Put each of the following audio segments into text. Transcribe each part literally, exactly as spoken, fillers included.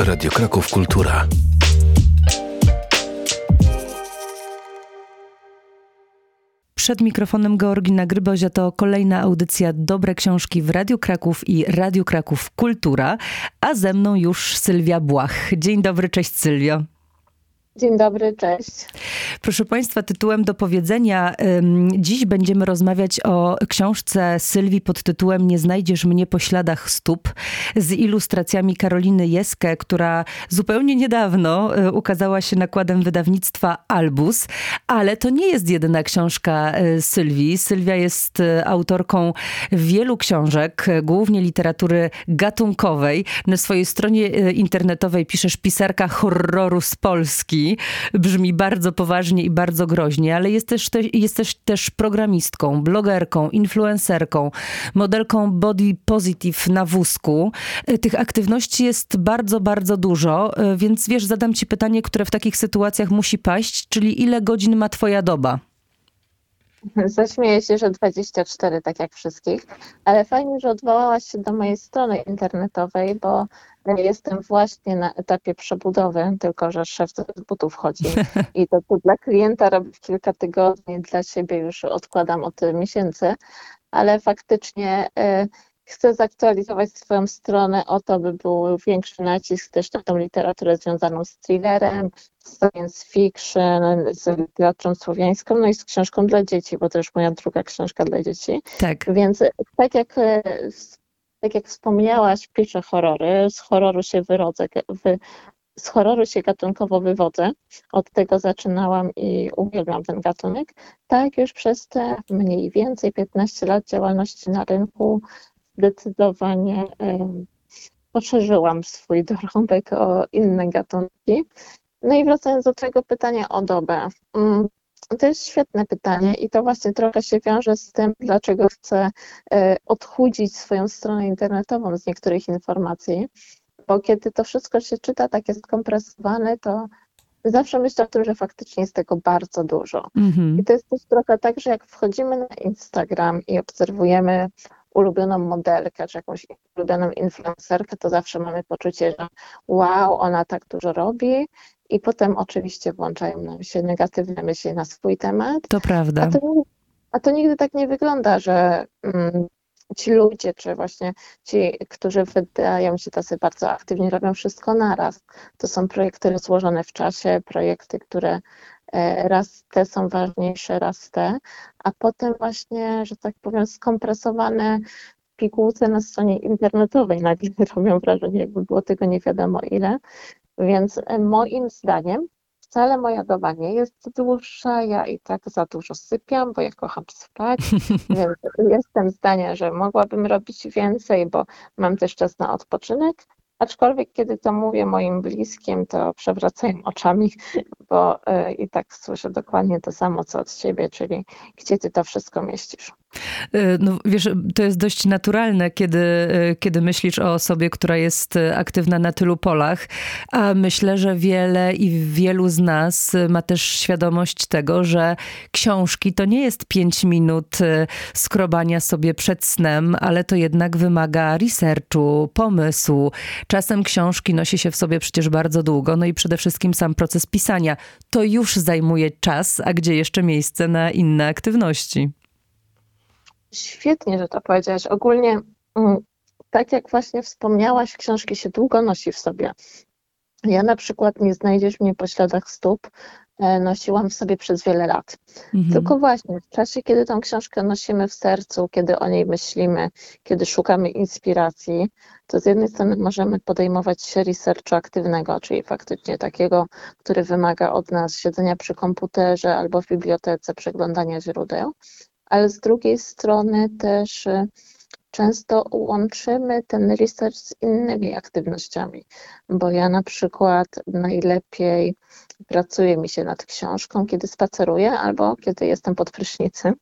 Radio Kraków Kultura. Przed mikrofonem Georgina Grybozia, to kolejna audycja Dobre Książki w Radiu Kraków i Radiu Kraków Kultura, a ze mną już Sylwia Błach. Dzień dobry, cześć Sylwio. Dzień dobry, cześć. Proszę Państwa, tytułem do powiedzenia ym, dziś będziemy rozmawiać o książce Sylwii pod tytułem Nie znajdziesz mnie po śladach stóp, z ilustracjami Karoliny Jeskę, która zupełnie niedawno y, ukazała się nakładem wydawnictwa Albus, ale to nie jest jedyna książka y, Sylwii. Sylwia jest y, autorką wielu książek, y, głównie literatury gatunkowej. Na swojej stronie y, internetowej piszesz pisarka horroru z Polski. Brzmi bardzo poważnie i bardzo groźnie, ale jesteś też, jesteś też programistką, blogerką, influencerką, modelką body positive na wózku. Tych aktywności jest bardzo, bardzo dużo, więc wiesz, zadam ci pytanie, które w takich sytuacjach musi paść, czyli ile godzin ma twoja doba? Zaśmieję się, że dwadzieścia cztery, tak jak wszystkich, ale fajnie, że odwołałaś się do mojej strony internetowej, bo jestem właśnie na etapie przebudowy, tylko że szef z butów chodzi i to, to dla klienta robię w kilka tygodni, dla siebie już odkładam od miesięcy, ale faktycznie y, chcę zaktualizować swoją stronę o to, by był większy nacisk też na tą literaturę związaną z thrillerem, science fiction, z literaturą słowiańską, no i z książką dla dzieci, bo to już moja druga książka dla dzieci. Tak. Więc tak jak, tak jak wspomniałaś, piszę horrory, z horroru się wyrodzę, wy, z horroru się gatunkowo wywodzę. Od tego zaczynałam i uwielbiam ten gatunek. Tak już przez te mniej więcej piętnaście lat działalności na rynku zdecydowanie um, poszerzyłam swój dorobek o inne gatunki. No i wracając do tego pytania o dobę. Um, to jest świetne pytanie i to właśnie trochę się wiąże z tym, dlaczego chcę e, odchudzić swoją stronę internetową z niektórych informacji, bo kiedy to wszystko się czyta takie skompresowane, to zawsze myślę o tym, że faktycznie jest tego bardzo dużo. Mm-hmm. I to jest też trochę tak, że jak wchodzimy na Instagram i obserwujemy ulubioną modelkę, czy jakąś ulubioną influencerkę, to zawsze mamy poczucie, że wow, ona tak dużo robi i potem oczywiście włączają nam się negatywne myśli na swój temat. To prawda. A to, a to nigdy tak nie wygląda, że mm, ci ludzie, czy właśnie ci, którzy wydają się tacy bardzo aktywni, robią wszystko naraz. To są projekty rozłożone w czasie, projekty, które raz te są ważniejsze, raz te, a potem właśnie, że tak powiem, skompresowane w pigułce na stronie internetowej nagle robią wrażenie, jakby było tego nie wiadomo ile. Więc moim zdaniem wcale moja doba nie jest dłuższa, ja i tak za dużo sypiam, bo ja kocham spać, więc jestem zdania, że mogłabym robić więcej, bo mam też czas na odpoczynek. Aczkolwiek kiedy to mówię moim bliskim, to przewracają oczami, bo y, i tak słyszę dokładnie to samo, co od ciebie, czyli gdzie ty to wszystko mieścisz. No wiesz, to jest dość naturalne, kiedy, kiedy myślisz o osobie, która jest aktywna na tylu polach, a myślę, że wiele i wielu z nas ma też świadomość tego, że książki to nie jest pięć minut skrobania sobie przed snem, ale to jednak wymaga researchu, pomysłu. Czasem książki nosi się w sobie przecież bardzo długo, no i przede wszystkim sam proces pisania. To już zajmuje czas, a gdzie jeszcze miejsce na inne aktywności? Świetnie, że to powiedziałaś. Ogólnie, tak jak właśnie wspomniałaś, książki się długo nosi w sobie. Ja na przykład Nie znajdziesz mnie po śladach stóp nosiłam w sobie przez wiele lat. Mhm. Tylko właśnie w czasie, kiedy tą książkę nosimy w sercu, kiedy o niej myślimy, kiedy szukamy inspiracji, to z jednej strony możemy podejmować się researchu aktywnego, czyli faktycznie takiego, który wymaga od nas siedzenia przy komputerze albo w bibliotece, przeglądania źródeł, ale z drugiej strony też często łączymy ten research z innymi aktywnościami, bo ja na przykład najlepiej pracuje mi się nad książką, kiedy spaceruję albo kiedy jestem pod prysznicem,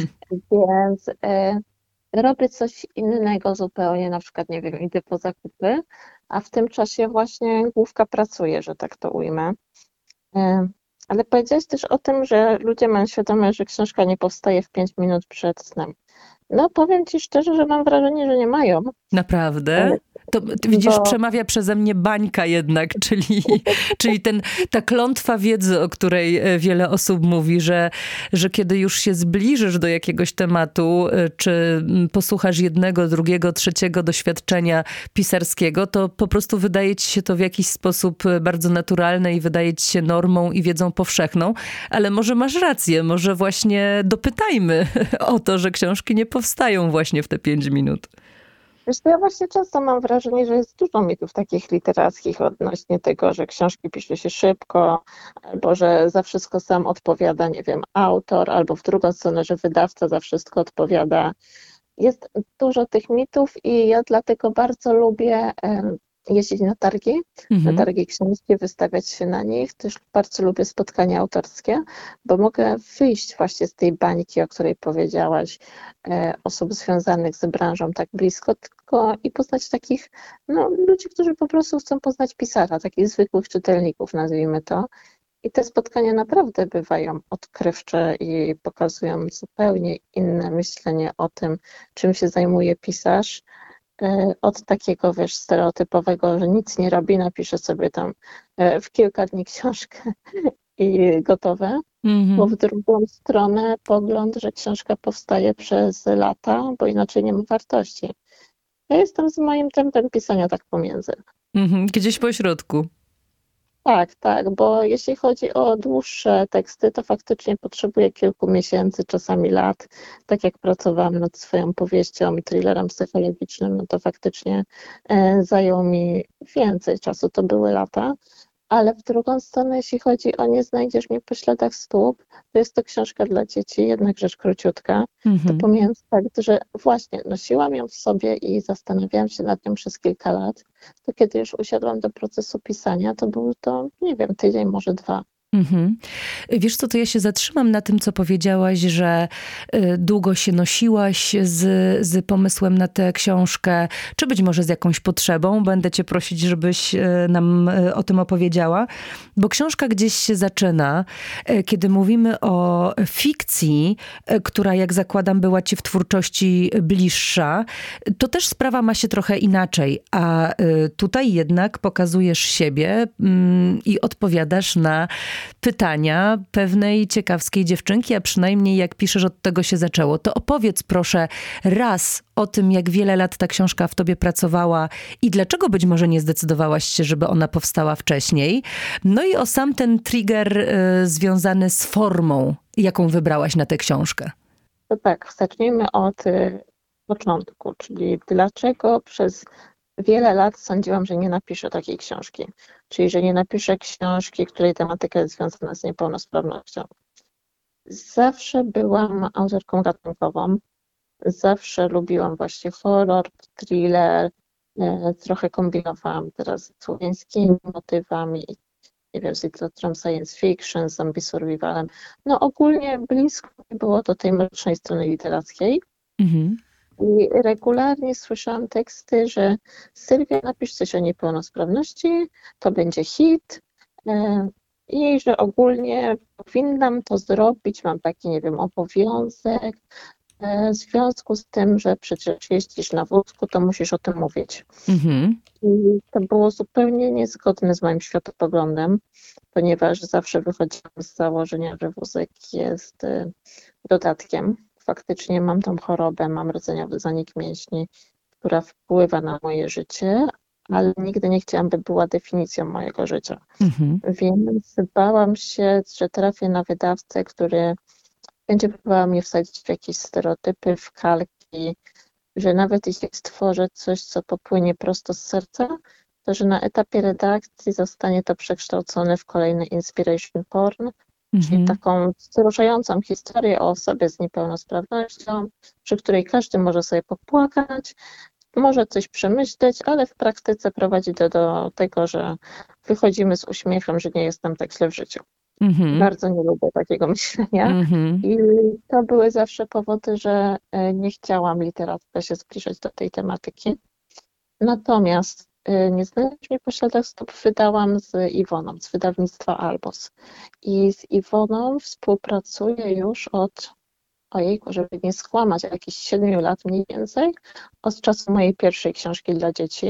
więc e, robię coś innego zupełnie, na przykład, nie wiem, idę po zakupy, a w tym czasie właśnie główka pracuje, że tak to ujmę. E, ale powiedziałaś też o tym, że ludzie mają świadomość, że książka nie powstaje w pięć minut przed snem. No powiem ci szczerze, że mam wrażenie, że nie mają. Naprawdę? To widzisz, Bo przemawia przeze mnie bańka jednak, czyli, czyli ten, ta klątwa wiedzy, o której e, wiele osób mówi, że, że kiedy już się zbliżysz do jakiegoś tematu, e, czy mm, posłuchasz jednego, drugiego, trzeciego doświadczenia pisarskiego, to po prostu wydaje ci się to w jakiś sposób e, bardzo naturalne i wydaje ci się normą i wiedzą powszechną, ale może masz rację, może właśnie dopytajmy o to, że książki nie powstają właśnie w te pięć minut. wiesz, co, ja właśnie często mam wrażenie, że jest dużo mitów takich literackich odnośnie tego, że książki pisze się szybko, albo że za wszystko sam odpowiada, nie wiem, autor, albo w drugą stronę, że wydawca za wszystko odpowiada. Jest dużo tych mitów i ja dlatego bardzo lubię em, jeździć na targi, na Mhm. targi książki, wystawiać się na nich. Też bardzo lubię spotkania autorskie, bo mogę wyjść właśnie z tej bańki, o której powiedziałaś, e, osób związanych z branżą tak blisko, tylko i poznać takich no, ludzi, którzy po prostu chcą poznać pisarza, takich zwykłych czytelników, nazwijmy to. I te spotkania naprawdę bywają odkrywcze i pokazują zupełnie inne myślenie o tym, czym się zajmuje pisarz. E, Od takiego, wiesz, stereotypowego, że nic nie robi, napisze sobie tam e, w kilka dni książkę i gotowe, bo Mhm. w drugą stronę pogląd, że książka powstaje przez lata, bo inaczej nie ma wartości. Ja jestem z moim tempem pisania tak pomiędzy. Mhm. Gdzieś po środku. Tak, tak, bo jeśli chodzi o dłuższe teksty, to faktycznie potrzebuję kilku miesięcy, czasami lat. Tak jak pracowałam nad swoją powieścią i thrillerem psychologicznym, no to faktycznie e, zajęło mi więcej czasu, to były lata. Ale w drugą stronę, jeśli chodzi o Nie znajdziesz mnie po śladach stóp, to jest to książka dla dzieci, jednak rzecz króciutka. To Mhm. pomijając fakt, że właśnie nosiłam ją w sobie i zastanawiałam się nad nią przez kilka lat, to kiedy już usiadłam do procesu pisania, to był to, nie wiem, tydzień, może dwa. Mhm. Wiesz co, to ja się zatrzymam na tym, co powiedziałaś, że y, długo się nosiłaś z, z pomysłem na tę książkę, czy być może z jakąś potrzebą. Będę cię prosić, żebyś y, nam y, o tym opowiedziała, bo książka gdzieś się zaczyna, y, kiedy mówimy o fikcji, y, która, jak zakładam, była ci w twórczości bliższa, to też sprawa ma się trochę inaczej, a y, tutaj jednak pokazujesz siebie mm, i odpowiadasz na pytania pewnej ciekawskiej dziewczynki, a przynajmniej jak piszesz, od tego się zaczęło. To opowiedz proszę raz o tym, jak wiele lat ta książka w tobie pracowała i dlaczego być może nie zdecydowałaś się, żeby ona powstała wcześniej. No i o sam ten trigger y, związany z formą, jaką wybrałaś na tę książkę. To tak, zacznijmy od y, początku, czyli dlaczego przez wiele lat sądziłam, że nie napiszę takiej książki, czyli że nie napiszę książki, której tematyka jest związana z niepełnosprawnością. Zawsze byłam autorką gatunkową, zawsze lubiłam właśnie horror, thriller, e, trochę kombinowałam teraz z słowiańskimi motywami, nie wiem, z literaturą science fiction, z zombie survivalem. No ogólnie blisko mi było do tej mrocznej strony literackiej. Mhm. I regularnie słyszałam teksty, że Sylwia, napisz coś o niepełnosprawności, to będzie hit e, i że ogólnie powinnam to zrobić, mam taki, nie wiem, obowiązek. e, W związku z tym, że przecież jeździsz na wózku, to musisz o tym mówić. Mhm. I to było zupełnie niezgodne z moim światopoglądem, ponieważ zawsze wychodziłam z założenia, że wózek jest e, dodatkiem. Faktycznie mam tą chorobę, mam rdzeniowy zanik mięśni, która wpływa na moje życie, ale nigdy nie chciałam, by była definicją mojego życia. Mhm. Więc bałam się, że trafię na wydawcę, który będzie próbował mnie wsadzić w jakieś stereotypy, w kalki, że nawet jeśli stworzę coś, co popłynie prosto z serca, to że na etapie redakcji zostanie to przekształcone w kolejny inspiration porn, czyli Mhm. taką wzruszającą historię o osobie z niepełnosprawnością, przy której każdy może sobie popłakać, może coś przemyśleć, ale w praktyce prowadzi to do tego, że wychodzimy z uśmiechem, że nie jest nam tak źle w życiu. Mhm. Bardzo nie lubię takiego myślenia Mhm. i to były zawsze powody, że e, nie chciałam literacko się zbliżać do tej tematyki. Natomiast e, Nie znajdziesz mnie po śladach stóp wydałam z Iwoną, z wydawnictwa Albos. I z Iwoną współpracuję już od, ojejku, żeby nie skłamać, jakieś siedmiu lat mniej więcej, od czasu mojej pierwszej książki dla dzieci.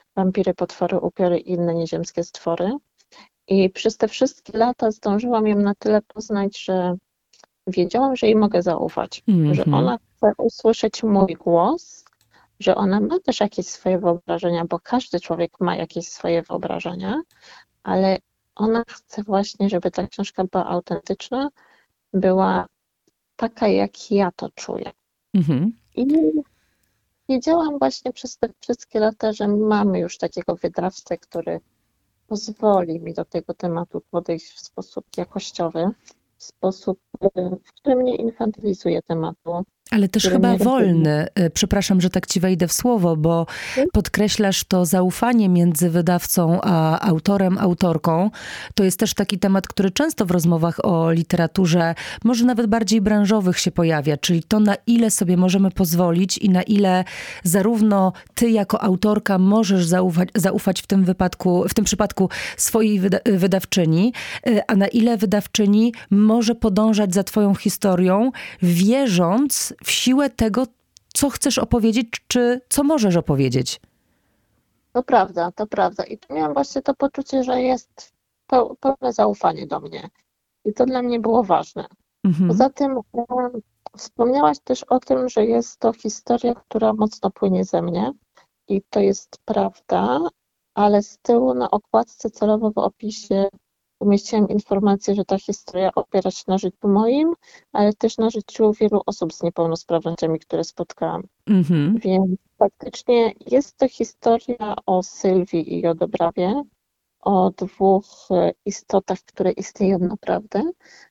Wampiry, potwory, upiory i inne nieziemskie stwory. I przez te wszystkie lata zdążyłam ją na tyle poznać, że wiedziałam, że jej mogę zaufać, mm-hmm. że ona chce usłyszeć mój głos, że ona ma też jakieś swoje wyobrażenia, bo każdy człowiek ma jakieś swoje wyobrażenia, ale ona chce właśnie, żeby ta książka była autentyczna, była taka, jak ja to czuję. Mm-hmm. I wiedziałam właśnie przez te wszystkie lata, że mamy już takiego wydawcę, który pozwoli mi do tego tematu podejść w sposób jakościowy, w sposób, w którym nie infantylizuje tematu. Ale też chyba wolny. Przepraszam, że tak ci wejdę w słowo, bo podkreślasz to zaufanie między wydawcą a autorem, autorką. To jest też taki temat, który często w rozmowach o literaturze, może nawet bardziej branżowych się pojawia, czyli to, na ile sobie możemy pozwolić i na ile zarówno ty jako autorka możesz zaufać, zaufać w tym wypadku, w tym przypadku swojej wyda- wydawczyni, a na ile wydawczyni może podążać za twoją historią, wierząc w siłę tego, co chcesz opowiedzieć, czy co możesz opowiedzieć. To prawda, to prawda. I tu miałam właśnie to poczucie, że jest pełne zaufanie do mnie. I to dla mnie było ważne. Mhm. Poza tym um, wspomniałaś też o tym, że jest to historia, która mocno płynie ze mnie. I to jest prawda, ale z tyłu na okładce celowo w opisie umieściłam informację, że ta historia opiera się na życiu moim, ale też na życiu wielu osób z niepełnosprawnościami, które spotkałam. Mm-hmm. Więc faktycznie jest to historia o Sylwii i o Dobrawie, o dwóch istotach, które istnieją naprawdę,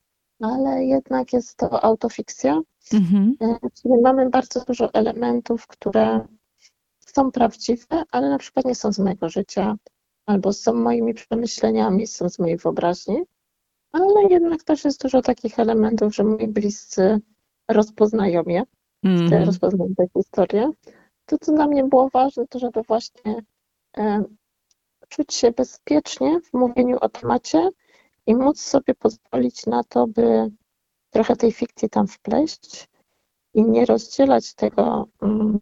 ale jednak jest to autofikcja. Mm-hmm. Czyli mamy bardzo dużo elementów, które są prawdziwe, ale na przykład nie są z mojego życia, albo są moimi przemyśleniami, są z mojej wyobraźni, ale jednak też jest dużo takich elementów, że moi bliscy rozpoznają je, mm-hmm. rozpoznają tę historię. To, co dla mnie było ważne, to żeby właśnie e, czuć się bezpiecznie w mówieniu o temacie i móc sobie pozwolić na to, by trochę tej fikcji tam wpleść i nie rozdzielać tego, mm,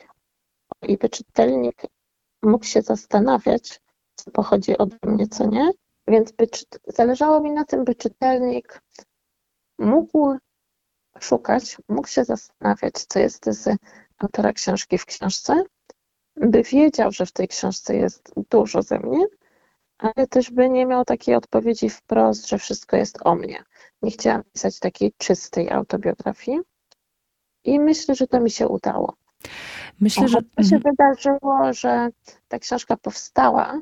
i by czytelnik mógł się zastanawiać, co pochodzi ode mnie, co nie. Więc by, zależało mi na tym, by czytelnik mógł szukać, mógł się zastanawiać, co jest z autora książki w książce, by wiedział, że w tej książce jest dużo ze mnie, ale też by nie miał takiej odpowiedzi wprost, że wszystko jest o mnie. Nie chciałam pisać takiej czystej autobiografii i myślę, że to mi się udało. Myślę, że to się wydarzyło, że ta książka powstała.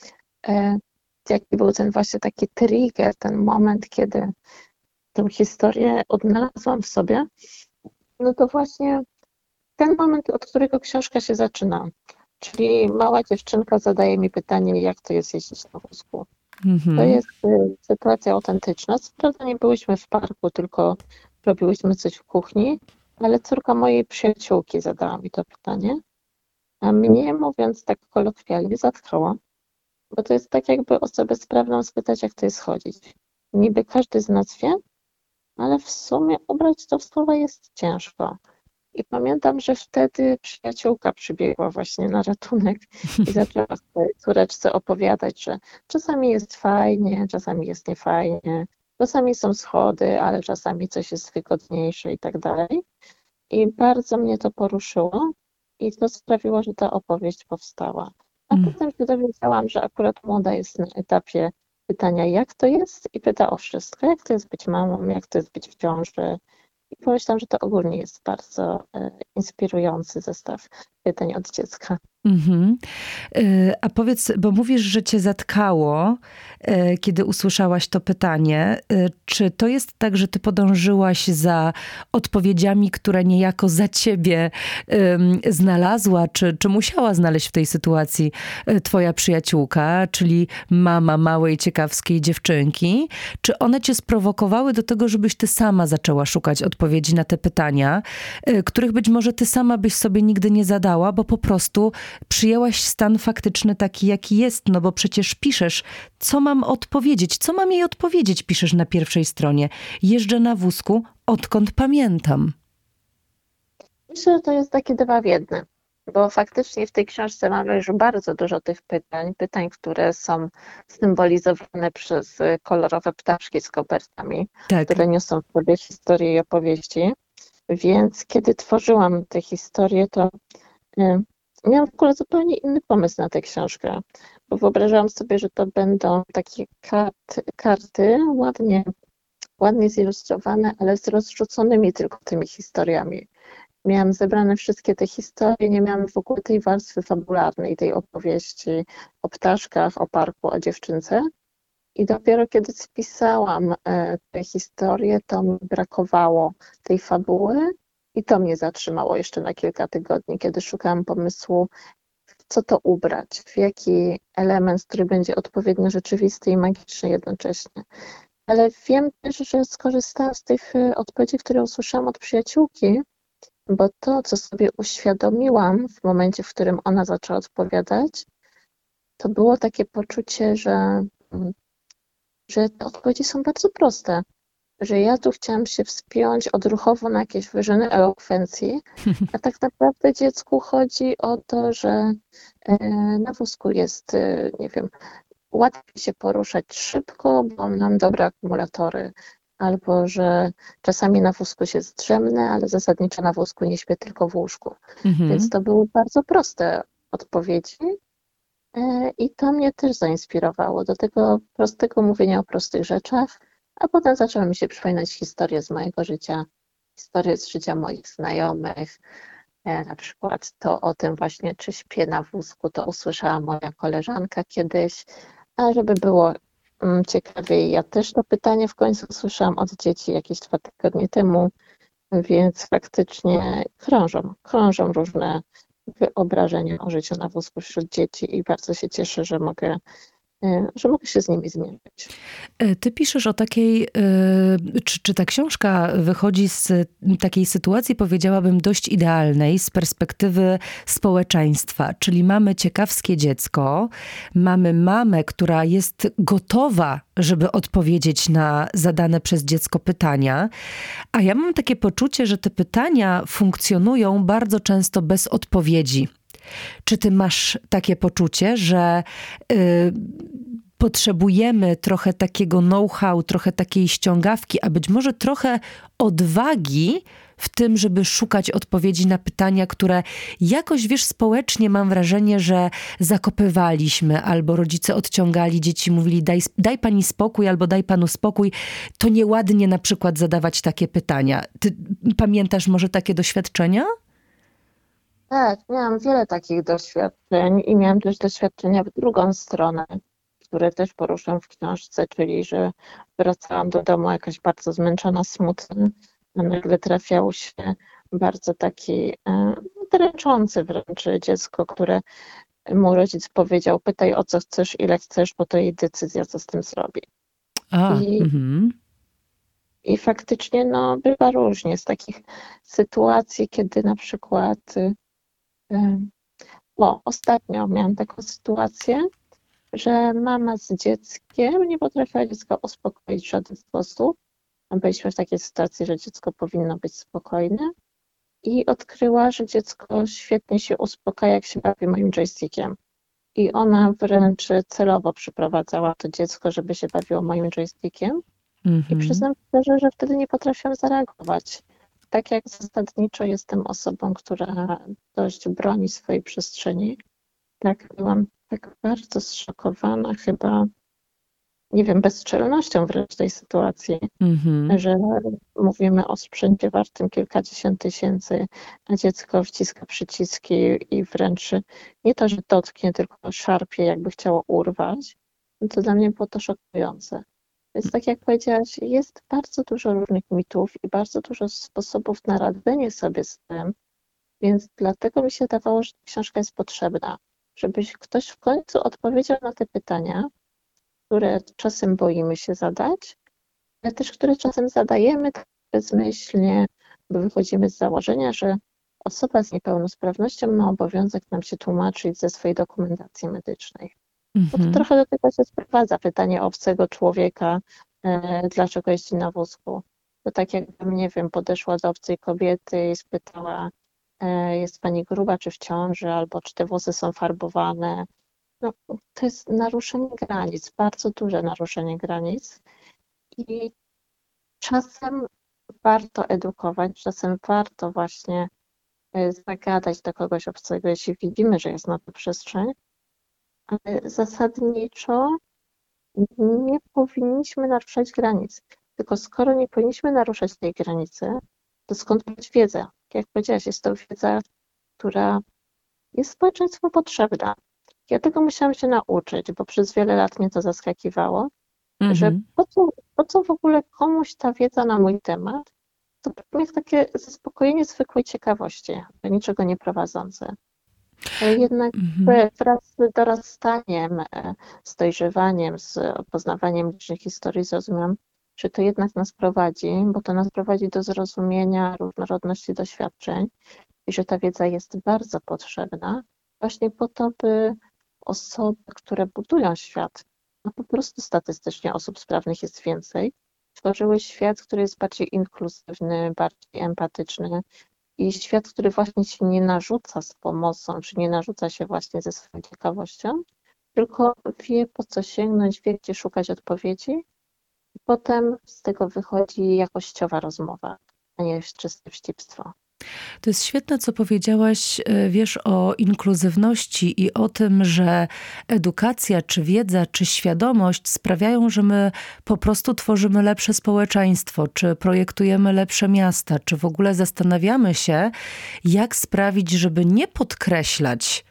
E, jaki był ten właśnie taki trigger, ten moment, kiedy tę historię odnalazłam w sobie, no to właśnie ten moment, od którego książka się zaczyna. Czyli mała dziewczynka zadaje mi pytanie, jak to jest jeździć na wózku. Mm-hmm. To jest y, sytuacja autentyczna. Co prawda nie byłyśmy w parku, tylko robiłyśmy coś w kuchni, ale córka mojej przyjaciółki zadała mi to pytanie, a mnie, mówiąc tak kolokwialnie, zatkało, bo to jest tak, jakby osobę sprawną spytać, jak to jest chodzić. Niby każdy z nas wie, ale w sumie ubrać to w słowa jest ciężko. I pamiętam, że wtedy przyjaciółka przybiegła właśnie na ratunek i zaczęła swojej córeczce opowiadać, że czasami jest fajnie, czasami jest niefajnie, czasami są schody, ale czasami coś jest wygodniejsze i tak dalej. I bardzo mnie to poruszyło i to sprawiło, że ta opowieść powstała. A mm. potem się dowiedziałam, że akurat młoda jest na etapie pytania, jak to jest, i pyta o wszystko. Jak to jest być mamą, jak to jest być w ciąży. I pomyślałam, że to ogólnie jest bardzo e, inspirujący zestaw pytań od dziecka. Mm-hmm. A powiedz, bo mówisz, że cię zatkało, kiedy usłyszałaś to pytanie. Czy to jest tak, że ty podążyłaś za odpowiedziami, które niejako za ciebie um, znalazła, czy, czy musiała znaleźć w tej sytuacji twoja przyjaciółka, czyli mama małej, ciekawskiej dziewczynki? Czy one cię sprowokowały do tego, żebyś ty sama zaczęła szukać odpowiedzi na te pytania, których być może ty sama byś sobie nigdy nie zadała, bo po prostu przyjęłaś stan faktyczny taki, jaki jest, no bo przecież piszesz, co mam odpowiedzieć, co mam jej odpowiedzieć, piszesz na pierwszej stronie. Jeżdżę na wózku, odkąd pamiętam. Myślę, że to jest takie dwa w jednym. bo faktycznie w tej książce mamy już bardzo dużo tych pytań, pytań, które są symbolizowane przez kolorowe ptaszki z kopertami, Tak. które niosą w sobie historie i opowieści. Więc kiedy tworzyłam tę historię, to y, miałam w ogóle zupełnie inny pomysł na tę książkę, bo wyobrażałam sobie, że to będą takie kart, karty ładnie, ładnie zilustrowane, ale z rozrzuconymi tylko tymi historiami. Miałam zebrane wszystkie te historie, nie miałam w ogóle tej warstwy fabularnej, tej opowieści o ptaszkach, o parku, o dziewczynce. I dopiero kiedy spisałam e, tę historię, to mi brakowało tej fabuły i to mnie zatrzymało jeszcze na kilka tygodni, kiedy szukałam pomysłu, w co to ubrać, w jaki element, który będzie odpowiednio rzeczywisty i magiczny jednocześnie. Ale wiem też, że skorzystałam z tych e, odpowiedzi, które usłyszałam od przyjaciółki, bo to, co sobie uświadomiłam w momencie, w którym ona zaczęła odpowiadać, to było takie poczucie, że, mm, że te odpowiedzi są bardzo proste, że ja tu chciałam się wspiąć odruchowo na jakieś wyżyny elokwencji, a tak naprawdę dziecku chodzi o to, że e, na wózku jest, e, nie wiem, łatwiej się poruszać szybko, bo mam dobre akumulatory, albo że czasami na wózku się zdrzemnę, ale zasadniczo na wózku nie śpię, tylko w łóżku. Mhm. Więc to były bardzo proste odpowiedzi e, i to mnie też zainspirowało do tego prostego mówienia o prostych rzeczach, a potem zaczęły mi się przypominać historie z mojego życia, historie z życia moich znajomych. E, Na przykład to o tym właśnie, czy śpię na wózku, to usłyszała moja koleżanka kiedyś, a żeby było mm, ciekawiej, ja też to pytanie w końcu usłyszałam od dzieci jakieś dwa tygodnie temu, więc faktycznie krążą, krążą różne wyobrażenia o życiu na wózku wśród dzieci i bardzo się cieszę, że mogę, e, że mogę się z nimi zmierzyć. E, Ty piszesz o takiej, e, czy, czy ta książka wychodzi z takiej sytuacji, powiedziałabym, dość idealnej z perspektywy społeczeństwa. Czyli mamy ciekawskie dziecko, mamy mamę, która jest gotowa, żeby odpowiedzieć na zadane przez dziecko pytania, a ja mam takie poczucie, że te pytania funkcjonują bardzo często bez odpowiedzi. Czy ty masz takie poczucie, że y, potrzebujemy trochę takiego know-how, trochę takiej ściągawki, a być może trochę odwagi w tym, żeby szukać odpowiedzi na pytania, które jakoś, wiesz, społecznie mam wrażenie, że zakopywaliśmy, albo rodzice odciągali dzieci, mówili daj, daj pani spokój, albo daj panu spokój. To nieładnie na przykład zadawać takie pytania. Ty pamiętasz może takie doświadczenia? Tak, miałam wiele takich doświadczeń i miałam też doświadczenia w drugą stronę, które też poruszam w książce, czyli że wracałam do domu jakaś bardzo zmęczona, smutna, a nagle trafiało się bardzo taki e, dręczący wręcz dziecko, które mu rodzic powiedział, pytaj o co chcesz, ile chcesz, bo to jej decyzja, co z tym zrobi. A, I, mhm. i faktycznie no, bywa różnie z takich sytuacji, kiedy na przykład y, o, ostatnio miałam taką sytuację, że mama z dzieckiem nie potrafiła dziecka uspokoić w żaden sposób. Byliśmy w takiej sytuacji, że dziecko powinno być spokojne i odkryła, że dziecko świetnie się uspokaja, jak się bawi moim joystickiem. I ona wręcz celowo przyprowadzała to dziecko, żeby się bawiło moim joystickiem. I Mhm. przyznam szczerze, że wtedy nie potrafiłam zareagować. Tak jak zasadniczo jestem osobą, która dość broni swojej przestrzeni, tak byłam tak bardzo zszokowana chyba, nie wiem, bezczelnością wręcz tej sytuacji, Mhm. że mówimy o sprzęcie wartym kilkadziesiąt tysięcy, a dziecko wciska przyciski i wręcz nie to, że dotknie, tylko szarpie, jakby chciało urwać. No to dla mnie było to szokujące. Więc tak jak powiedziałaś, jest bardzo dużo różnych mitów i bardzo dużo sposobów na radzenie sobie z tym, więc dlatego mi się dawało, że ta książka jest potrzebna, żebyś ktoś w końcu odpowiedział na te pytania, które czasem boimy się zadać, ale też które czasem zadajemy tak bezmyślnie, bo wychodzimy z założenia, że osoba z niepełnosprawnością ma obowiązek nam się tłumaczyć ze swojej dokumentacji medycznej. Bo to Mhm. trochę do tego się sprowadza pytanie obcego człowieka, e, dlaczego jeździ na wózku. To tak jakbym, nie wiem, podeszła do obcej kobiety i spytała, jest pani gruba, czy w ciąży, albo czy te włosy są farbowane. No, to jest naruszenie granic, bardzo duże naruszenie granic i czasem warto edukować, czasem warto właśnie zagadać do kogoś obcego, jeśli widzimy, że jest na to przestrzeń, ale zasadniczo nie powinniśmy naruszać granic. Tylko skoro nie powinniśmy naruszać tej granicy, to skąd brać wiedzę? Jak powiedziałaś, jest to wiedza, która jest społeczeństwu potrzebna. Ja tego musiałam się nauczyć, bo przez wiele lat mnie to zaskakiwało, mm-hmm. że po co, po co w ogóle komuś ta wiedza na mój temat, to jest takie zaspokojenie zwykłej ciekawości, do niczego nie prowadzące. Ale jednak mm-hmm. wraz z dorastaniem, z dojrzewaniem, z poznawaniem licznych historii zrozumiałam, że to jednak nas prowadzi, bo to nas prowadzi do zrozumienia różnorodności doświadczeń i że ta wiedza jest bardzo potrzebna właśnie po to, by osoby, które budują świat, no po prostu statystycznie osób sprawnych jest więcej, tworzyły świat, który jest bardziej inkluzywny, bardziej empatyczny i świat, który właśnie się nie narzuca z pomocą, czy nie narzuca się właśnie ze swoją ciekawością, tylko wie, po co sięgnąć, wie, gdzie szukać odpowiedzi i potem z tego wychodzi jakościowa rozmowa, a nie czyste wścibstwo. To jest świetne, co powiedziałaś, wiesz, o inkluzywności i o tym, że edukacja, czy wiedza, czy świadomość sprawiają, że my po prostu tworzymy lepsze społeczeństwo, czy projektujemy lepsze miasta, czy w ogóle zastanawiamy się, jak sprawić, żeby nie podkreślać,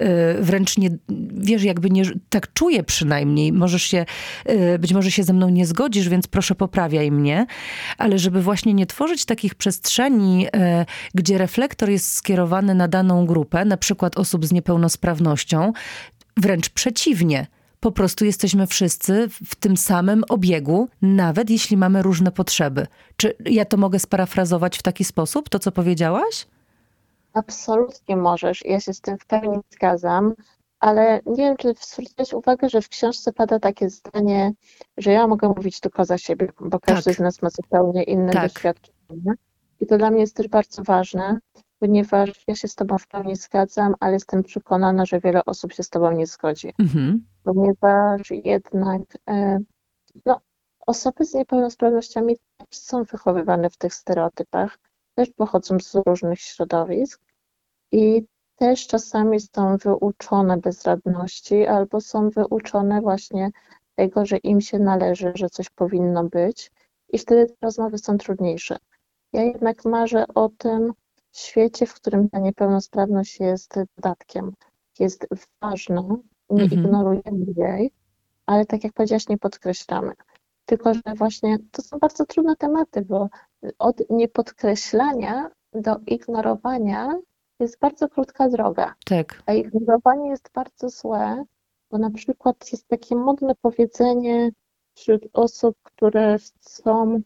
wręcz nie, wiesz, jakby nie, tak czuję przynajmniej, możesz się, być może się ze mną nie zgodzisz, więc proszę poprawiaj mnie, ale żeby właśnie nie tworzyć takich przestrzeni, gdzie reflektor jest skierowany na daną grupę, na przykład osób z niepełnosprawnością, wręcz przeciwnie. Po prostu jesteśmy wszyscy w tym samym obiegu, nawet jeśli mamy różne potrzeby. Czy ja to mogę sparafrazować w taki sposób, to co powiedziałaś? Absolutnie możesz. Ja się z tym w pełni zgadzam, ale nie wiem, czy zwróciłeś uwagę, że w książce pada takie zdanie, że ja mogę mówić tylko za siebie, bo każdy tak. z nas ma zupełnie inne tak. doświadczenia. I to dla mnie jest też bardzo ważne, ponieważ ja się z tobą w pełni zgadzam, ale jestem przekonana, że wiele osób się z tobą nie zgodzi. Mhm. Ponieważ jednak no, osoby z niepełnosprawnościami też są wychowywane w tych stereotypach, też pochodzą z różnych środowisk i też czasami są wyuczone bezradności albo są wyuczone właśnie tego, że im się należy, że coś powinno być i wtedy te rozmowy są trudniejsze. Ja jednak marzę o tym świecie, w którym ta niepełnosprawność jest dodatkiem, jest ważna, nie mhm. ignorujemy jej, ale tak jak powiedziałaś, nie podkreślamy. Tylko że właśnie to są bardzo trudne tematy, bo od niepodkreślania do ignorowania jest bardzo krótka droga. Tak. A ignorowanie jest bardzo złe, bo na przykład jest takie modne powiedzenie wśród osób, które chcą,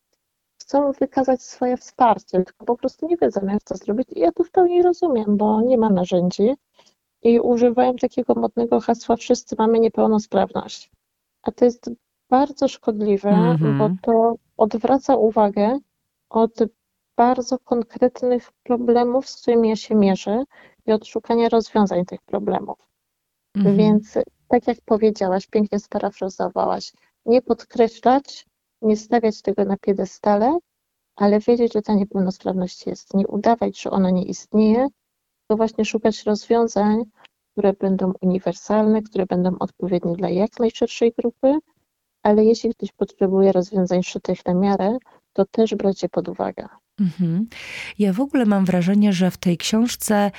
chcą wykazać swoje wsparcie, tylko po prostu nie wiedzą, jak to zrobić. I ja to w pełni rozumiem, bo nie ma narzędzi i używają takiego modnego hasła wszyscy mamy niepełnosprawność. A to jest bardzo szkodliwe, mm-hmm. bo to odwraca uwagę od bardzo konkretnych problemów, z którymi ja się mierzę i od szukania rozwiązań tych problemów. Mm-hmm. Więc tak jak powiedziałaś, pięknie sparafrazowałaś, nie podkreślać, nie stawiać tego na piedestale, ale wiedzieć, że ta niepełnosprawność jest. Nie udawać, że ona nie istnieje, tylko właśnie szukać rozwiązań, które będą uniwersalne, które będą odpowiednie dla jak najszerszej grupy, ale jeśli ktoś potrzebuje rozwiązań szytych na miarę, to też brać je pod uwagę. Mhm. Ja w ogóle mam wrażenie, że w tej książce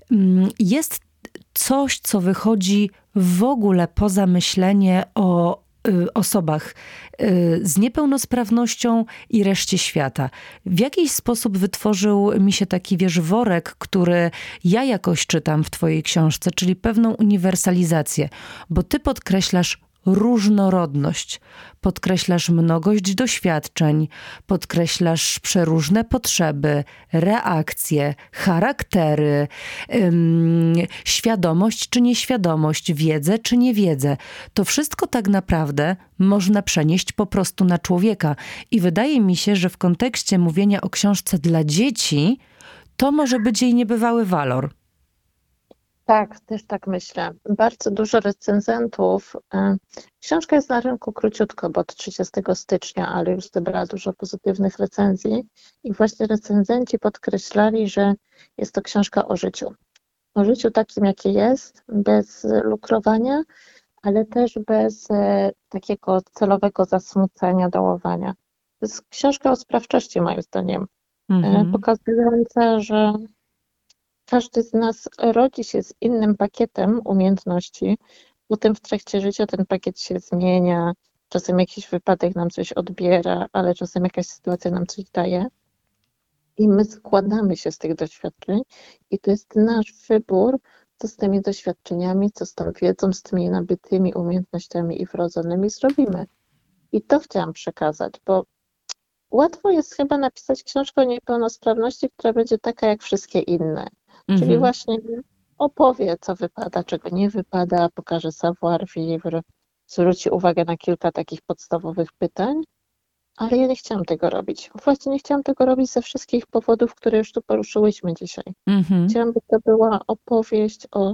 jest coś, co wychodzi w ogóle poza myślenie o osobach z niepełnosprawnością i reszcie świata. W jakiś sposób wytworzył mi się taki, wiesz, worek, który ja jakoś czytam w twojej książce, czyli pewną uniwersalizację, bo ty podkreślasz różnorodność, podkreślasz mnogość doświadczeń, podkreślasz przeróżne potrzeby, reakcje, charaktery, ym, świadomość czy nieświadomość, wiedzę czy niewiedzę. To wszystko tak naprawdę można przenieść po prostu na człowieka. I wydaje mi się, że w kontekście mówienia o książce dla dzieci, to może być jej niebywały walor. Tak, też tak myślę. Bardzo dużo recenzentów. e, Książka jest na rynku króciutko, bo od trzydziestego stycznia, ale już zebrała dużo pozytywnych recenzji. I właśnie recenzenci podkreślali, że jest to książka o życiu. O życiu takim, jakie jest, bez lukrowania, ale też bez e, takiego celowego zasmucenia, dołowania. To jest książka o sprawczości, moim zdaniem, e, Mhm. pokazująca, że każdy z nas rodzi się z innym pakietem umiejętności. Potem w trakcie życia ten pakiet się zmienia. Czasem jakiś wypadek nam coś odbiera, ale czasem jakaś sytuacja nam coś daje. I my składamy się z tych doświadczeń. I to jest nasz wybór, co z tymi doświadczeniami, co z tą wiedzą, z tymi nabytymi umiejętnościami i wrodzonymi zrobimy. I to chciałam przekazać, bo łatwo jest chyba napisać książkę o niepełnosprawności, która będzie taka jak wszystkie inne. Czyli Mhm. właśnie opowie, co wypada, czego nie wypada, pokaże savoir-vivre, zwróci uwagę na kilka takich podstawowych pytań, ale ja nie chciałam tego robić. Właśnie nie chciałam tego robić ze wszystkich powodów, które już tu poruszyłyśmy dzisiaj. Mhm. Chciałam, by to była opowieść o,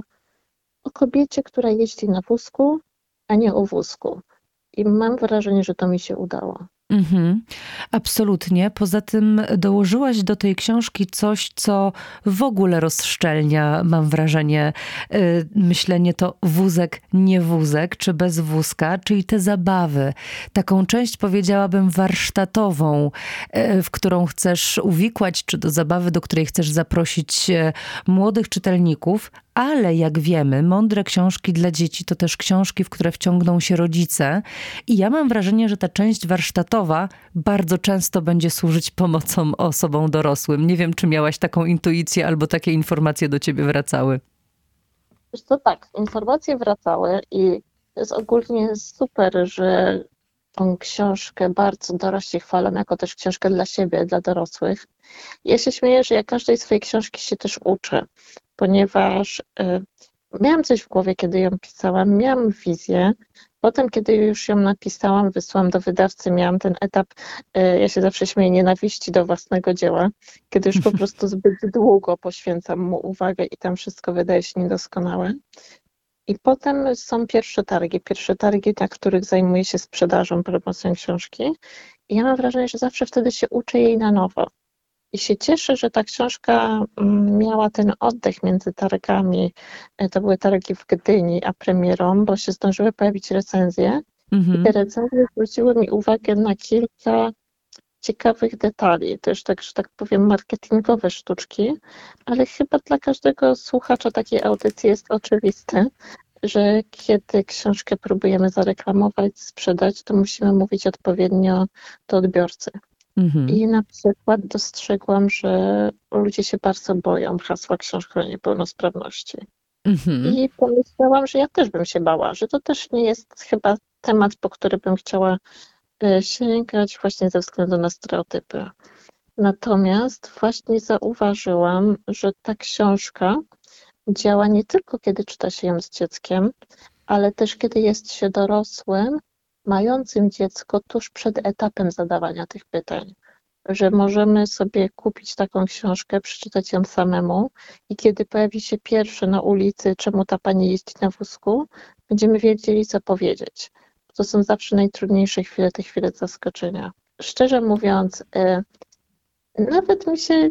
o kobiecie, która jeździ na wózku, a nie o wózku. I mam wrażenie, że to mi się udało. Mhm, absolutnie. Poza tym dołożyłaś do tej książki coś, co w ogóle rozszczelnia, mam wrażenie, y, myślenie to wózek, nie wózek, czy bez wózka, czyli te zabawy. Taką część, powiedziałabym, warsztatową, y, w którą chcesz uwikłać, czy do zabawy, do której chcesz zaprosić y, młodych czytelników, ale jak wiemy, mądre książki dla dzieci to też książki, w które wciągną się rodzice. I ja mam wrażenie, że ta część warsztatowa bardzo często będzie służyć pomocą osobom dorosłym. Nie wiem, czy miałaś taką intuicję albo takie informacje do ciebie wracały. Wiesz co, tak, informacje wracały i to jest ogólnie super, że tą książkę bardzo dorośli chwalą, jako też książkę dla siebie, dla dorosłych. Ja się śmieję, że ja każdej swojej książki się też uczę, ponieważ y, miałam coś w głowie, kiedy ją pisałam, miałam wizję. Potem, kiedy już ją napisałam, wysłałam do wydawcy, miałam ten etap, y, ja się zawsze śmieję, nienawiści do własnego dzieła, kiedy już po prostu zbyt długo poświęcam mu uwagę i tam wszystko wydaje się niedoskonałe. I potem są pierwsze targi, pierwsze targi, na których zajmuję się sprzedażą, promocją książki. I ja mam wrażenie, że zawsze wtedy się uczę jej na nowo. I się cieszę, że ta książka mm, miała ten oddech między targami. E, To były targi w Gdyni, a premierą, bo się zdążyły pojawić recenzje. I te Mhm. recenzje zwróciły mi uwagę na kilka ciekawych detali, też tak, że tak powiem, marketingowe sztuczki, ale chyba dla każdego słuchacza takiej audycji jest oczywiste, że kiedy książkę próbujemy zareklamować, sprzedać, to musimy mówić odpowiednio do odbiorcy. Mhm. I na przykład dostrzegłam, że ludzie się bardzo boją hasła książka o niepełnosprawności. Mhm. I pomyślałam, że ja też bym się bała, że to też nie jest chyba temat, po który bym chciała e, sięgać właśnie ze względu na stereotypy. Natomiast właśnie zauważyłam, że ta książka działa nie tylko kiedy czyta się ją z dzieckiem, ale też kiedy jest się dorosłym, mającym dziecko tuż przed etapem zadawania tych pytań. Że możemy sobie kupić taką książkę, przeczytać ją samemu i kiedy pojawi się pierwszy na ulicy, czemu ta pani jeździ na wózku, będziemy wiedzieli, co powiedzieć. To są zawsze najtrudniejsze chwile, te chwile zaskoczenia. Szczerze mówiąc, y, nawet mi się,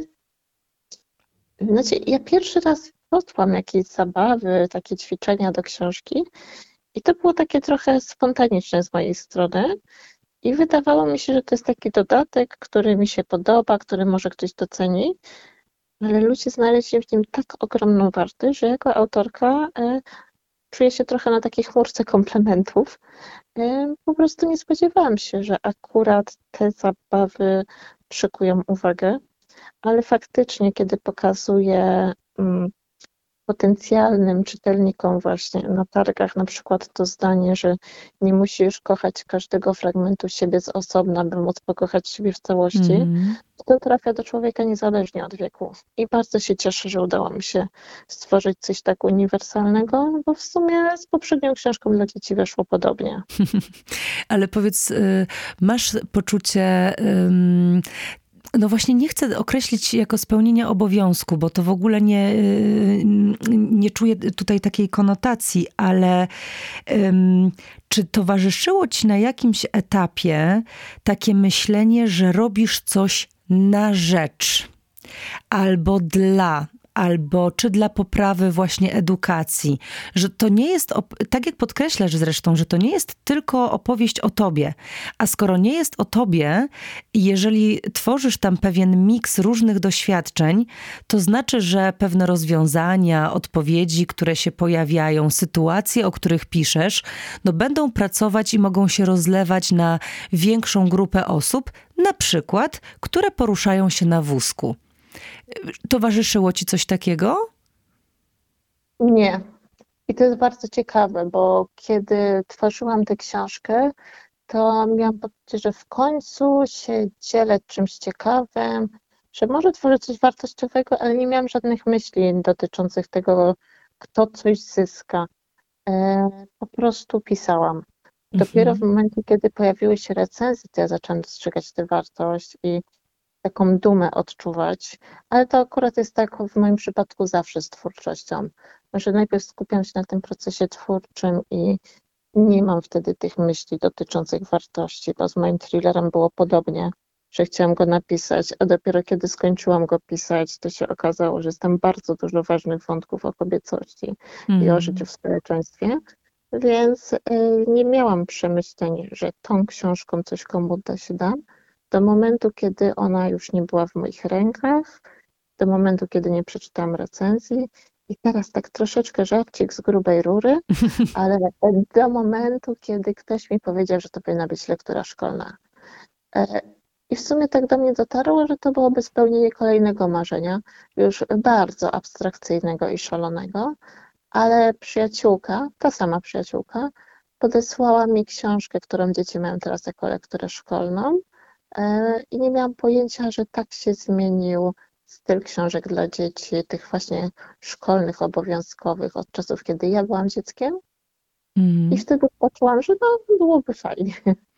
znaczy ja pierwszy raz włączyłam jakieś zabawy, takie ćwiczenia do książki i to było takie trochę spontaniczne z mojej strony. I wydawało mi się, że to jest taki dodatek, który mi się podoba, który może ktoś doceni, ale ludzie znaleźli w nim tak ogromną wartość, że jako autorka e, czuję się trochę na takiej chmurce komplementów. E, po prostu nie spodziewałam się, że akurat te zabawy przykują uwagę, ale faktycznie, kiedy pokazuję mm, potencjalnym czytelnikom właśnie na targach na przykład to zdanie, że nie musisz kochać każdego fragmentu siebie z osobna, by móc pokochać siebie w całości, Mhm. to trafia do człowieka niezależnie od wieku. I bardzo się cieszę, że udało mi się stworzyć coś tak uniwersalnego, bo w sumie z poprzednią książką dla dzieci weszło podobnie. Ale powiedz, y, masz poczucie ym, No właśnie nie chcę określić jako spełnienia obowiązku, bo to w ogóle nie, nie czuję tutaj takiej konotacji, ale um, czy towarzyszyło ci na jakimś etapie takie myślenie, że robisz coś na rzecz albo dla, albo czy dla poprawy właśnie edukacji, że to nie jest, tak jak podkreślasz zresztą, że to nie jest tylko opowieść o tobie, a skoro nie jest o tobie, jeżeli tworzysz tam pewien miks różnych doświadczeń, to znaczy, że pewne rozwiązania, odpowiedzi, które się pojawiają, sytuacje, o których piszesz, no będą pracować i mogą się rozlewać na większą grupę osób, na przykład, które poruszają się na wózku. Towarzyszyło ci coś takiego? Nie. I to jest bardzo ciekawe, bo kiedy tworzyłam tę książkę, to miałam poczucie, że w końcu się dzielę czymś ciekawym, że może tworzę coś wartościowego, ale nie miałam żadnych myśli dotyczących tego, kto coś zyska. Po prostu pisałam. Dopiero Mhm. w momencie, kiedy pojawiły się recenzje, to ja zaczęłam dostrzegać tę wartość i taką dumę odczuwać, ale to akurat jest tak w moim przypadku zawsze z twórczością, że najpierw skupiam się na tym procesie twórczym i nie mam wtedy tych myśli dotyczących wartości, bo z moim thrillerem było podobnie, że chciałam go napisać, a dopiero kiedy skończyłam go pisać, to się okazało, że jest tam bardzo dużo ważnych wątków o kobiecości i o życiu w społeczeństwie, więc y, nie miałam przemyśleń, że tą książką coś komu da się dam, do momentu, kiedy ona już nie była w moich rękach, do momentu, kiedy nie przeczytałam recenzji i teraz tak troszeczkę żarcik z grubej rury, ale do momentu, kiedy ktoś mi powiedział, że to powinna być lektura szkolna. I w sumie tak do mnie dotarło, że to byłoby spełnienie kolejnego marzenia, już bardzo abstrakcyjnego i szalonego, ale przyjaciółka, ta sama przyjaciółka, podesłała mi książkę, którą dzieci mają teraz jako lekturę szkolną, i nie miałam pojęcia, że tak się zmienił styl książek dla dzieci, tych właśnie szkolnych, obowiązkowych, od czasów, kiedy ja byłam dzieckiem. Mm. I wtedy poczułam, że no, byłoby fajnie.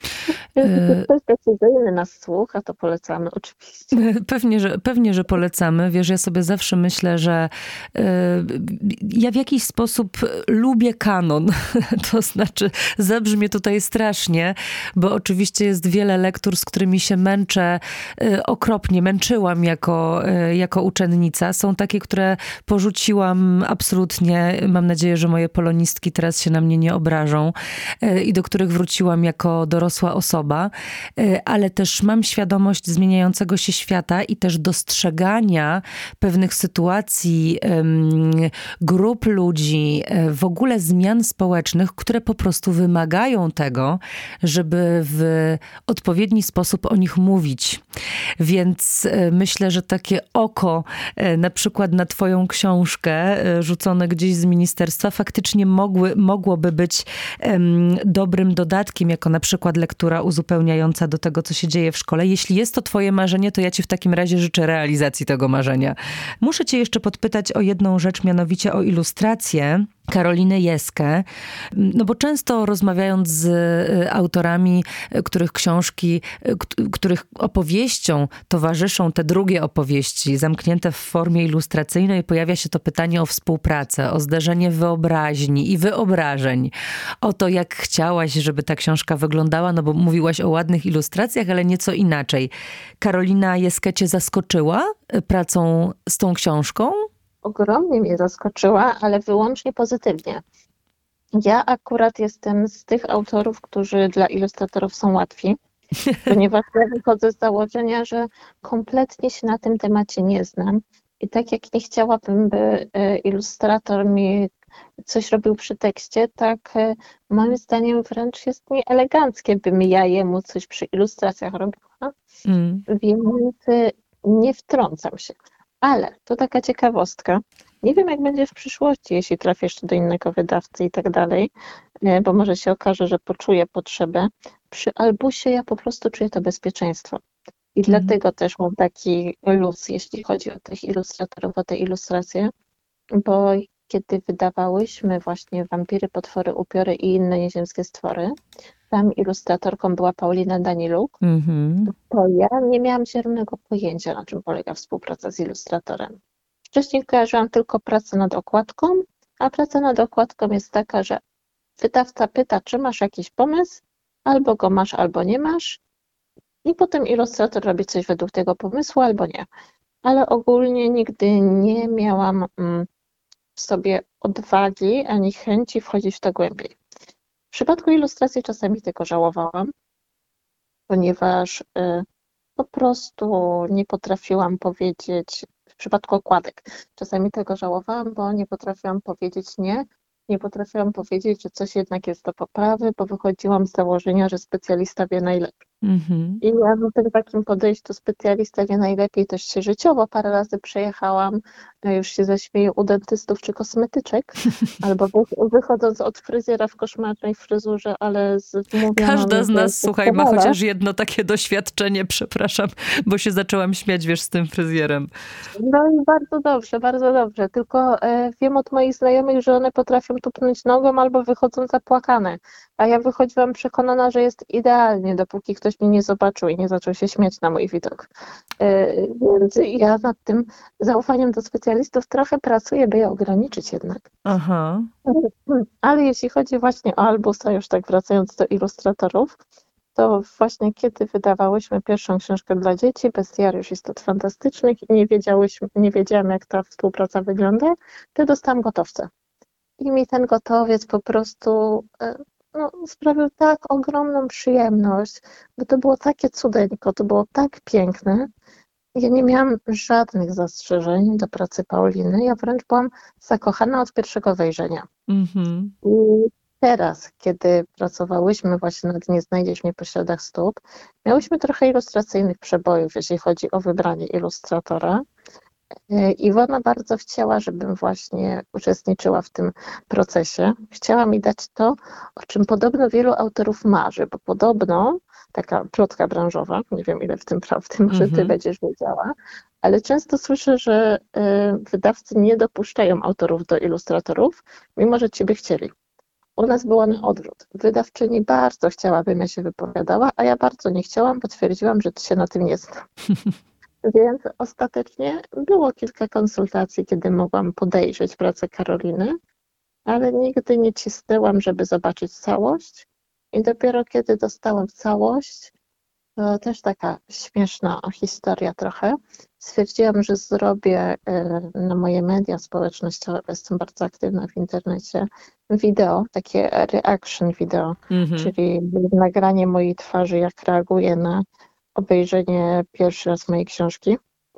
Jeśli ktoś decyzyjny nas słucha, to polecamy oczywiście. Pewnie że, pewnie, że polecamy. Wiesz, ja sobie zawsze myślę, że y, ja w jakiś sposób lubię kanon. To znaczy, zabrzmie tutaj strasznie, bo oczywiście jest wiele lektur, z którymi się męczę, y, okropnie męczyłam jako, y, jako uczennica. Są takie, które porzuciłam absolutnie. Mam nadzieję, że moje polonistki teraz się na mnie nie obrażą y, i do których wróciłam jako dorosła osoba, ale też mam świadomość zmieniającego się świata i też dostrzegania pewnych sytuacji, grup ludzi, w ogóle zmian społecznych, które po prostu wymagają tego, żeby w odpowiedni sposób o nich mówić. Więc myślę, że takie oko na przykład na twoją książkę rzucone gdzieś z ministerstwa faktycznie mogły, mogłoby być dobrym dodatkiem, jako na przykład lektura uzupełniająca do tego, co się dzieje w szkole. Jeśli jest to twoje marzenie, to ja ci w takim razie życzę realizacji tego marzenia. Muszę cię jeszcze podpytać o jedną rzecz, mianowicie o ilustrację Karoliny Jeskę, no bo często rozmawiając z autorami, których książki, których opowieścią towarzyszą te drugie opowieści, zamknięte w formie ilustracyjnej, pojawia się to pytanie o współpracę, o zderzenie wyobraźni i wyobrażeń, o to, jak chciałaś, żeby ta książka wyglądała, no bo mówiłaś o ładnych ilustracjach, ale nieco inaczej. Karolina Jeskę cię zaskoczyła pracą z tą książką? Ogromnie mnie zaskoczyła, ale wyłącznie pozytywnie. Ja akurat jestem z tych autorów, którzy dla ilustratorów są łatwi, ponieważ ja wychodzę z założenia, że kompletnie się na tym temacie nie znam. I tak jak nie chciałabym, by ilustrator mi coś robił przy tekście, tak moim zdaniem wręcz jest nieeleganckie, bym ja jemu coś przy ilustracjach robiła. Mm. Więc nie wtrącam się. Ale to taka ciekawostka. Nie wiem, jak będzie w przyszłości, jeśli trafię jeszcze do innego wydawcy i tak dalej, bo może się okaże, że poczuję potrzebę. Przy Albusie ja po prostu czuję to bezpieczeństwo. I mm. dlatego też mam taki luz, jeśli chodzi o tych ilustratorów, o te ilustracje, bo kiedy wydawałyśmy właśnie Wampiry, Potwory, Upiory i inne nieziemskie stwory, tam ilustratorką była Paulina Daniluk, Mhm. to ja nie miałam zielonego pojęcia, na czym polega współpraca z ilustratorem. Wcześniej kojarzyłam tylko pracę nad okładką, a praca nad okładką jest taka, że wydawca pyta, czy masz jakiś pomysł, albo go masz, albo nie masz, i potem ilustrator robi coś według tego pomysłu, albo nie. Ale ogólnie nigdy nie miałam mm, w sobie odwagi ani chęci wchodzić w to głębiej. W przypadku ilustracji czasami tego żałowałam, ponieważ y, po prostu nie potrafiłam powiedzieć, w przypadku okładek, czasami tego żałowałam, bo nie potrafiłam powiedzieć nie, nie potrafiłam powiedzieć, że coś jednak jest do poprawy, bo wychodziłam z założenia, że specjalista wie najlepiej. Mhm. I ja w tym takim podejściu specjalista wie najlepiej też się życiowo parę razy przejechałam, no już się zaśmieję, u dentystów czy kosmetyczek, albo wy- wychodząc od fryzjera w koszmarnej fryzurze, ale z wmówioną Każda z mi, że nas, słuchaj, ma doskonale. chociaż jedno takie doświadczenie, przepraszam, bo się zaczęłam śmiać, wiesz, z tym fryzjerem. No i bardzo dobrze, bardzo dobrze. Tylko e, wiem od moich znajomych, że one potrafią tupnąć nogą albo wychodzą zapłakane. A ja wychodziłam przekonana, że jest idealnie, dopóki ktoś mnie nie zobaczył i nie zaczął się śmiać na mój widok. E, więc ja nad tym zaufaniem do specjalistów trochę pracuję, by je ograniczyć jednak. Aha. Ale jeśli chodzi właśnie o Albusa, już tak wracając do ilustratorów, to właśnie kiedy wydawałyśmy pierwszą książkę dla dzieci, Bestiariusz Istot Fantastycznych, i nie wiedziałyśmy, nie wiedziałam, jak ta współpraca wygląda, to dostałam gotowca. I mi ten gotowiec po prostu e, no, sprawił tak ogromną przyjemność, bo to było takie cudeńko, to było tak piękne. Ja nie miałam żadnych zastrzeżeń do pracy Pauliny, ja wręcz byłam zakochana od pierwszego wejrzenia. Mhm. I teraz, kiedy pracowałyśmy właśnie nad Nie znajdziesz mnie po śladach stóp, miałyśmy trochę ilustracyjnych przebojów, jeśli chodzi o wybranie ilustratora. E, Iwona bardzo chciała, żebym właśnie uczestniczyła w tym procesie. Chciała mi dać to, o czym podobno wielu autorów marzy, bo podobno, taka plotka branżowa, nie wiem ile w tym prawdy, może ty Mhm. będziesz wiedziała, ale często słyszę, że e, wydawcy nie dopuszczają autorów do ilustratorów, mimo że ci by chcieli. U nas było na odwrót. Wydawczyni bardzo chciała, bym ja się wypowiadała, a ja bardzo nie chciałam, bo twierdziłam, że się na tym nie znam. Więc ostatecznie było kilka konsultacji, kiedy mogłam podejrzeć pracę Karoliny, ale nigdy nie cisnęłam, żeby zobaczyć całość. I dopiero kiedy dostałam całość, to też taka śmieszna historia trochę, stwierdziłam, że zrobię e, na moje media społecznościowe, bo jestem bardzo aktywna w internecie, wideo, takie reaction video, Mhm. czyli nagranie mojej twarzy, jak reaguję na obejrzenie pierwszy raz mojej książki.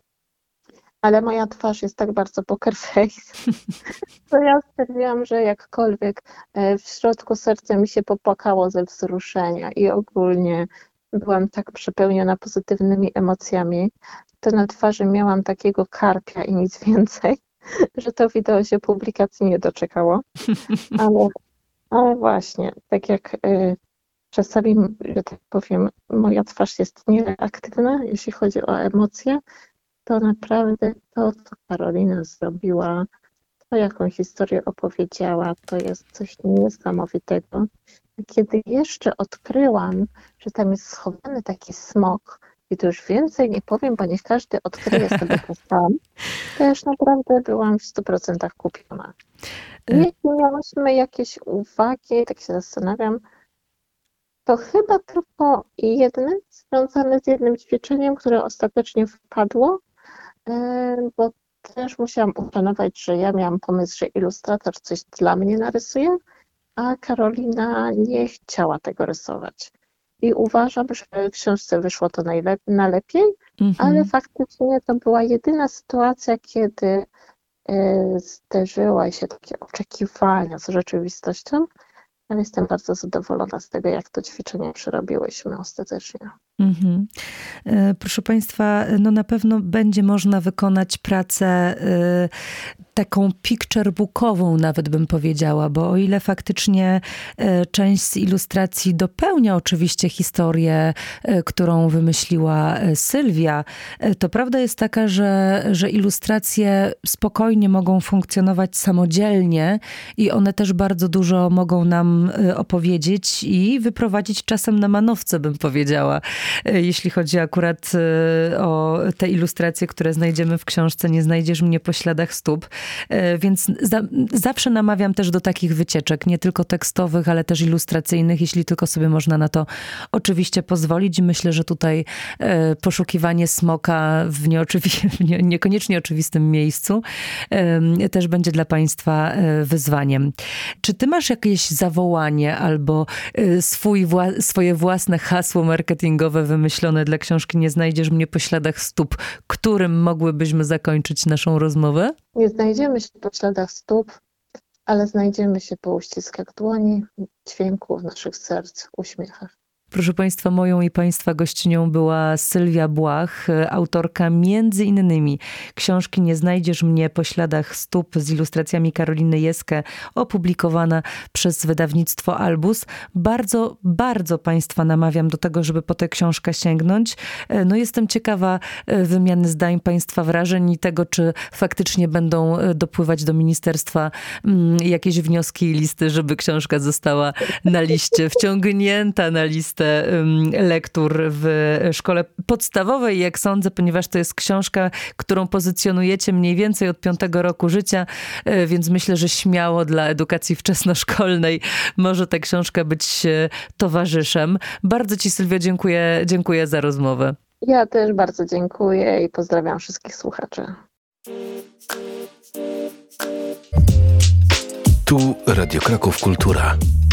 Ale moja twarz jest tak bardzo poker face, to ja stwierdziłam, że jakkolwiek e, w środku serca mi się popłakało ze wzruszenia i ogólnie byłam tak przepełniona pozytywnymi emocjami, to na twarzy miałam takiego karpia i nic więcej, że to wideo się publikacji nie doczekało. Ale, ale właśnie, tak jak y, czasami, że tak powiem, moja twarz jest nieaktywna, jeśli chodzi o emocje, to naprawdę to, co Karolina zrobiła, to jaką historię opowiedziała, to jest coś niesamowitego. Kiedy jeszcze odkryłam, że tam jest schowany taki smok, i to już więcej nie powiem, bo niech każdy odkryje sobie to sam, też naprawdę byłam w stu procentach kupiona. Jeśli miałyśmy jakieś uwagi, tak się zastanawiam, to chyba tylko jedne związane z jednym ćwiczeniem, które ostatecznie wpadło, bo też musiałam uszanować, że ja miałam pomysł, że ilustrator coś dla mnie narysuje, a Karolina nie chciała tego rysować. I uważam, że w książce wyszło to najlep- najlepiej, Mhm. ale faktycznie to była jedyna sytuacja, kiedy e, zderzyła się takie oczekiwania z rzeczywistością, ale jestem bardzo zadowolona z tego, jak to ćwiczenie przerobiłyśmy ostatecznie. Mhm. Proszę Państwa, no na pewno będzie można wykonać pracę y, taką picture bookową, nawet bym powiedziała, bo o ile faktycznie y, część z ilustracji dopełnia oczywiście historię, y, którą wymyśliła Sylwia, y, to prawda jest taka, że, że ilustracje spokojnie mogą funkcjonować samodzielnie i one też bardzo dużo mogą nam y, opowiedzieć i wyprowadzić czasem na manowce, bym powiedziała. Jeśli chodzi akurat o te ilustracje, które znajdziemy w książce Nie znajdziesz mnie po śladach stóp. Więc za, zawsze namawiam też do takich wycieczek, nie tylko tekstowych, ale też ilustracyjnych, jeśli tylko sobie można na to oczywiście pozwolić. I myślę, że tutaj poszukiwanie smoka w, nieoczywi- w nie, niekoniecznie oczywistym miejscu też będzie dla Państwa wyzwaniem. Czy ty masz jakieś zawołanie albo swój wła- swoje własne hasło marketingowe wymyślone dla książki Nie znajdziesz mnie po śladach stóp, którym mogłybyśmy zakończyć naszą rozmowę? Nie znajdziemy się po śladach stóp, ale znajdziemy się po uściskach dłoni, dźwięku w naszych serc, uśmiechach. Proszę Państwa, moją i Państwa gościnią była Sylwia Błach, autorka między innymi książki Nie znajdziesz mnie po śladach stóp z ilustracjami Karoliny Jeskę, opublikowana przez wydawnictwo Albus. Bardzo, bardzo Państwa namawiam do tego, żeby po tę książkę sięgnąć. No jestem ciekawa wymiany zdań Państwa wrażeń i tego, czy faktycznie będą dopływać do ministerstwa jakieś wnioski i listy, żeby książka została na liście, wciągnięta na listę lektur w szkole podstawowej, jak sądzę, ponieważ to jest książka, którą pozycjonujecie mniej więcej od piątego roku życia, więc myślę, że śmiało dla edukacji wczesnoszkolnej może ta książka być towarzyszem. Bardzo Ci, Sylwio, dziękuję, dziękuję za rozmowę. Ja też bardzo dziękuję i pozdrawiam wszystkich słuchaczy. Tu Radio Kraków Kultura.